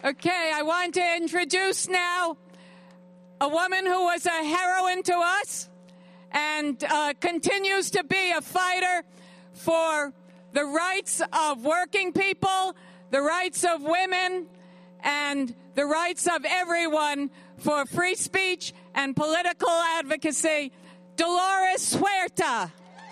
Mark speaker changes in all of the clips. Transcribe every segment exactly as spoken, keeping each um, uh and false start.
Speaker 1: Okay, I want to introduce now a woman who was a heroine to us and uh, continues to be a fighter for the rights of working people, the rights of women, and the rights of everyone for free speech and political advocacy, Dolores Huerta.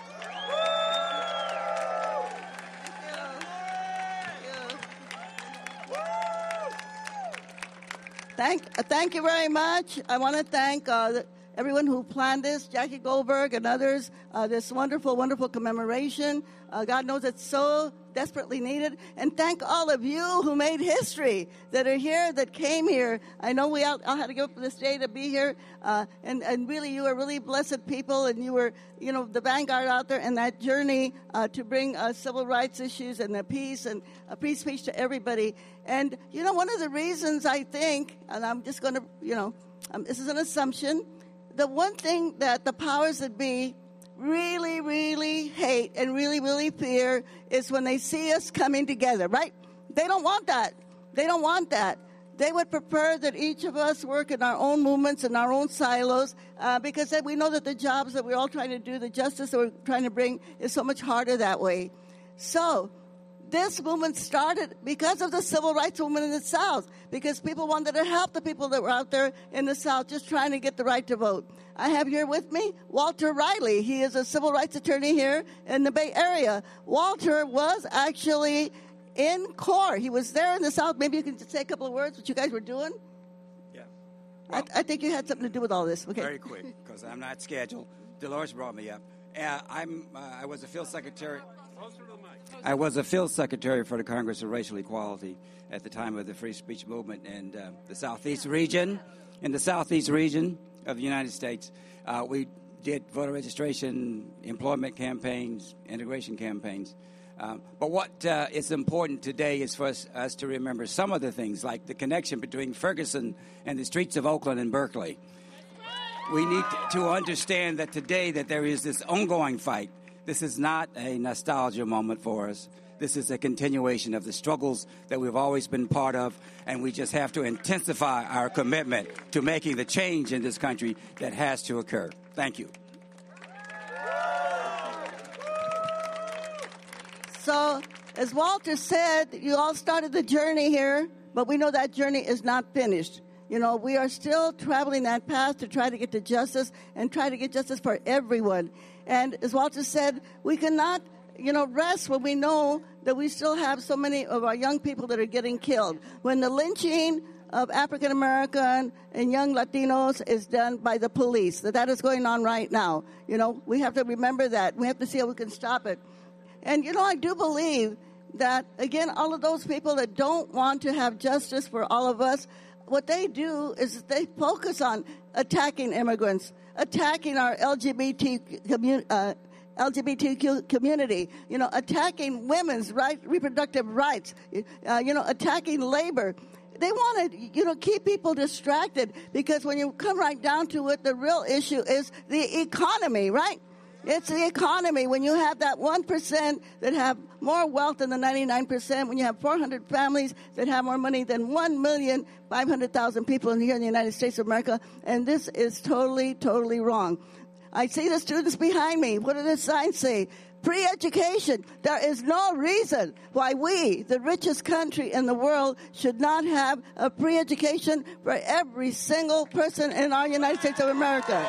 Speaker 2: Thank, thank you very much. I want to thank uh, everyone who planned this, Jackie Goldberg and others, uh, this wonderful, wonderful commemoration. Uh, God knows it's so desperately needed. And thank all of you who made history, that are here, that came here. I know we all, all had to give up this day to be here. Uh, and, and really, you are really blessed people. And you were, you know, the vanguard out there in that journey uh, to bring uh, civil rights issues and the peace and uh, free speech to everybody. And, you know, one of the reasons I think, and I'm just going to, you know, um, this is an assumption, the one thing that the powers that be really, really hate and really, really fear is when they see us coming together, right? They don't want that. They don't want that. They would prefer that each of us work in our own movements, in our own silos, uh, because then we know that the jobs that we're all trying to do, the justice that we're trying to bring, is so much harder that way. So this movement started because of the civil rights movement in the South, because people wanted to help the people that were out there in the South just trying to get the right to vote. I have here with me Walter Riley. He is a civil rights attorney here in the Bay Area. Walter was actually in CORE. He was there in the South. Maybe you can just say a couple of words, what you guys were doing?
Speaker 3: Yeah. Well,
Speaker 2: I, I think you had something to do with all this. Okay.
Speaker 3: Very quick, because I'm not scheduled. Dolores brought me up. Uh, I'm. Uh, I was a field secretary. I was a field secretary for the Congress of Racial Equality at the time of the free speech movement in uh, the Southeast region. In the Southeast region of the United States, uh, we did voter registration, employment campaigns, integration campaigns. Um, but what uh, is important today is for us, us to remember some of the things, like the connection between Ferguson and the streets of Oakland and Berkeley. We need to understand that today that there is this ongoing fight. This is not a nostalgia moment for us. This is a continuation of the struggles that we've always been part of, and we just have to intensify our commitment to making the change in this country that has to occur. Thank you.
Speaker 2: So, as Walter said, you all started the journey here, but we know that journey is not finished. You know, we are still traveling that path to try to get to justice and try to get justice for everyone. And as Walter said, we cannot, you know, rest when we know that we still have so many of our young people that are getting killed. When the lynching of African American and young Latinos is done by the police, that that is going on right now. You know, we have to remember that. We have to see how we can stop it. And, you know, I do believe that, again, all of those people that don't want to have justice for all of us, what they do is they focus on attacking immigrants, attacking our L G B T community, uh, L G B T Q community, you know, attacking women's right, reproductive rights, uh, you know, attacking labor. They want to, you know, keep people distracted, because when you come right down to it, the real issue is the economy, right? It's the economy. When you have that one percent that have more wealth than the ninety-nine percent, when you have four hundred families that have more money than one million five hundred thousand people in here in the United States of America, and this is totally, totally wrong. I see the students behind me. What do the signs say? Pre-education. There is no reason why we, the richest country in the world, should not have a pre-education for every single person in our United States of America.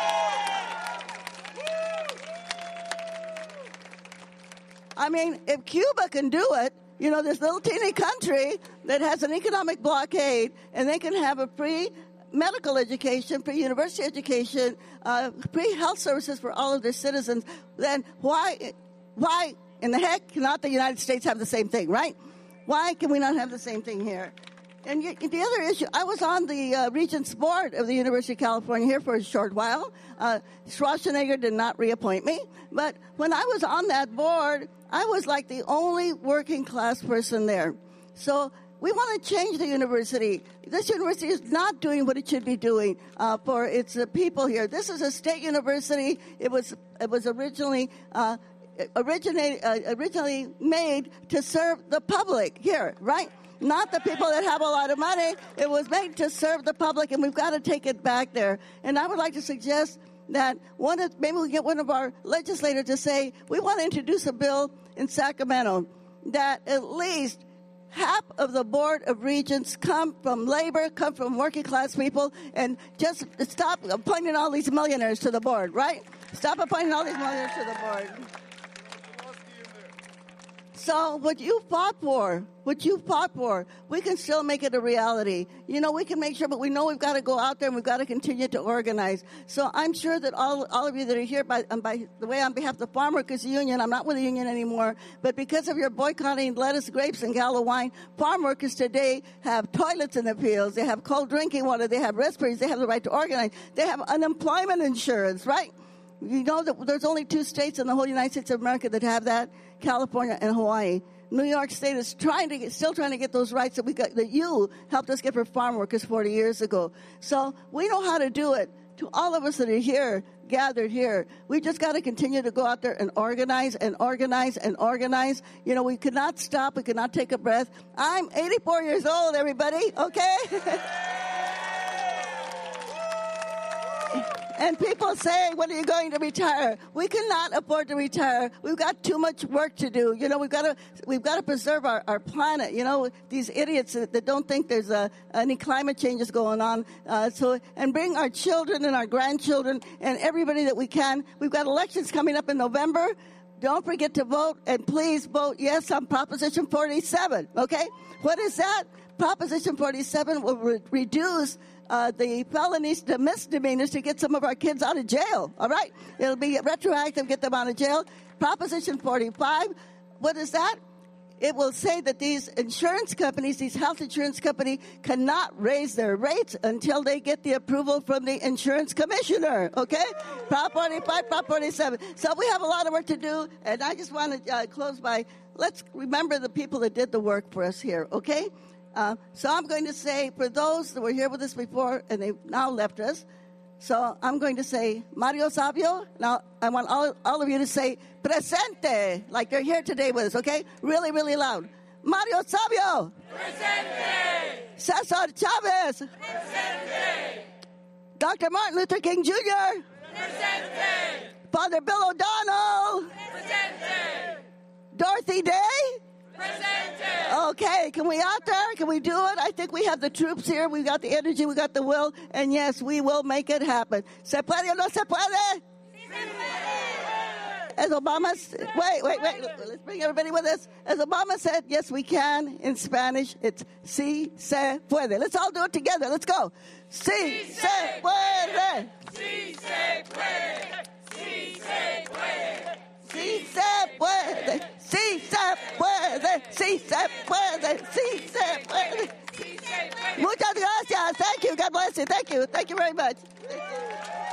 Speaker 2: I mean, if Cuba can do it, you know, this little teeny country that has an economic blockade, and they can have a free medical education, free university education, uh, free health services for all of their citizens, then why, why in the heck cannot the United States have the same thing, right? Why can we not have the same thing here? And you, the other issue, I was on the uh, Regents Board of the University of California here for a short while. Uh, Schwarzenegger did not reappoint me. But when I was on that board, I was like the only working class person there. So we want to change the university. This university is not doing what it should be doing uh, for its uh, people here. This is a state university. It was it was originally uh, originate, uh, originally made to serve the public here, right? not the people that have a lot of money. It was made to serve the public, and we've got to take it back there. And I would like to suggest that one of, maybe we get one of our legislators to say, we want to introduce a bill in Sacramento that at least half of the Board of Regents come from labor, come from working class people, and just stop appointing all these millionaires to the board, right? Stop appointing all these millionaires to the board. So what you fought for, what you fought for, we can still make it a reality. You know, we can make sure, but we know we've got to go out there and we've got to continue to organize. So I'm sure that all all of you that are here, by, um, by the way, on behalf of the Farm Workers Union, I'm not with the union anymore, but because of your boycotting lettuce, grapes, and Gallo wine, farm workers today have toilets in the fields, they have cold drinking water, they have respirators, they have the right to organize, they have unemployment insurance, right? You know that there's only two states in the whole United States of America that have that, California and Hawaii. New York State is trying to get, still trying to get those rights that we got, that you helped us get for farm workers forty years ago. So we know how to do it. To all of us that are here, gathered here, we just got to continue to go out there and organize and organize and organize. You know, we could not stop. We could not take a breath. I'm eighty-four years old, everybody, okay? And people say, when are you going to retire? We cannot afford to retire. We've got too much work to do. You know, we've got to we've got to preserve our, our planet. You know, these idiots that, that don't think there's a, any climate changes going on. Uh, so, and bring our children and our grandchildren and everybody that we can. We've got elections coming up in November. Don't forget to vote, and please vote yes on Proposition forty-seven, okay? What is that? Proposition forty-seven will re- reduce Uh, the felonies to misdemeanors to get some of our kids out of jail, all right? It'll be retroactive, get them out of jail. Proposition forty-five, what is that? It will say that these insurance companies, these health insurance companies, cannot raise their rates until they get the approval from the insurance commissioner, okay? Prop forty-five, Prop forty-seven. So we have a lot of work to do, and I just want to uh, close by, let's remember the people that did the work for us here, okay? Uh, so I'm going to say, for those that were here with us before and they've now left us, so I'm going to say Mario Savio. Now I want all, all of you to say presente, like they're here today with us, okay? Really, really loud. Mario Savio.
Speaker 1: Presente.
Speaker 2: Cesar Chavez.
Speaker 1: Presente.
Speaker 2: Doctor Martin Luther King Junior
Speaker 1: Presente.
Speaker 2: Father Bill O'Donnell.
Speaker 1: Presente.
Speaker 2: Dorothy Day.
Speaker 1: Presente.
Speaker 2: Okay, can we out there? Can we do it? I think we have the troops here. We've got the energy. We've got the will. And yes, we will make it happen. ¿Se puede o no se puede?
Speaker 1: Sí se puede.
Speaker 2: As Obama, wait, wait, wait. Let's bring everybody with us. As Obama said, yes, we can. In Spanish, it's sí se puede. Let's all do it together. Let's go. Sí se puede.
Speaker 1: Sí se puede. Sí se puede.
Speaker 2: Sí se puede, sí se puede, sí se puede, sí se puede. Muchas gracias. Thank you. God bless you. Thank you. Thank you very much. Thank you.